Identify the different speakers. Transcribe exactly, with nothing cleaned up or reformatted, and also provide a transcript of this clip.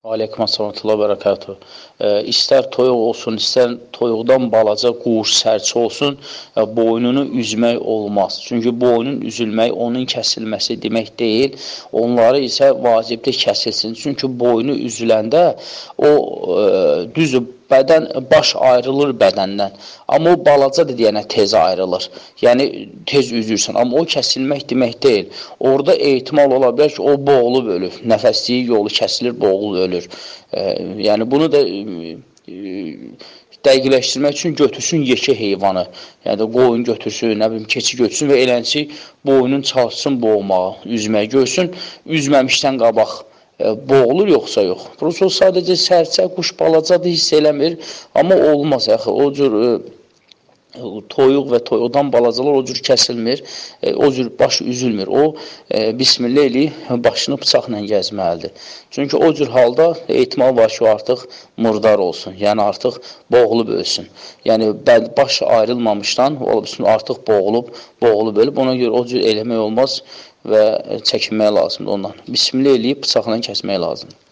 Speaker 1: Aleyküm assalamətullah və bərəkatuhu. E, istər toyuq olsun, istər toyuqdan balaca quş, sərçə olsun, e, boynunu üzmək olmaz. Çünki boynun üzülmək, onun kəsilməsi demək deyil. Onları isə vacibdir kəsilsin. Çünki boynu üzüləndə o e, düzü bədən, baş ayrılır bədəndən. Amma o balacadır deyənə tez ayrılır. Yəni, tez üzürsən. Amma o kəsilmək demək deyil. Orada ehtimal ola bilər ki, o boğulub ölür. Nəfəsliyi yolu kəsilir, boğulub ölür. E, yəni, bunu da e, dəqiqləşdirmək üçün götürsün yekə heyvanı. Yəni, qoyun götürsün, nə bilim, keçi götürsün və elənçi boynun çalışsın boğmağa, üzməyə görsün, üzməmişdən qabaq boğulur yoxsa yox. Prosto sadəcə sərçə, quş balacadır, hiss eləmir. Amma olmaz, yaxı. O cür e, toyuq və toyuqdan balacalar o cür kəsilmir, e, o cür baş üzülmür. O, e, bismillah eləyib, başını bıçaqla gəzməlidir. Çünki o cür halda ehtimal var ki, o artıq murdar olsun. Yəni, artıq boğulub ölsün. Yəni, baş ayrılmamışdan artıq boğulub, boğulub ölüb. Ona görə o cür eləmək olmaz və çəkinmək lazımdır ondan. Bismillah eləyib, bıçaqla kəsmək lazımdır.